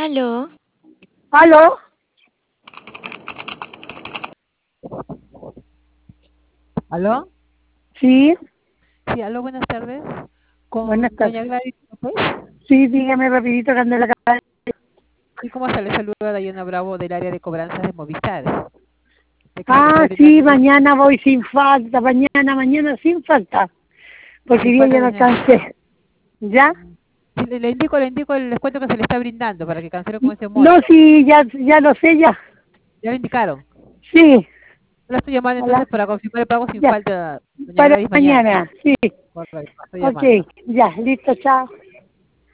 Aló, ¿Aló? ¿Aló? Sí, Sí, aló, buenas tardes. buenas Con tardes. doña Gladys López. Sí, dígame rapidito, Candela. Sí, ¿cómo se le saluda Dayana Bravo del área de cobranzas de Movistar? De que se le está Ah, sí, brindando mañana voy sin falta, mañana sin falta, porque hoy sin día falta, ya no doña. alcancé. ¿Ya? Sí, le indico el descuento que se le está brindando para que cancele con ese No, monto. sí, ya lo sé, ya. Ya le indicaron. Sí, Yo la estoy llamando hola, entonces para confirmar el pago sin ya, falta, doña para Gladys, mañana. mañana, sí. Correcto, la estoy Ok, llamando. ya, listo, chao.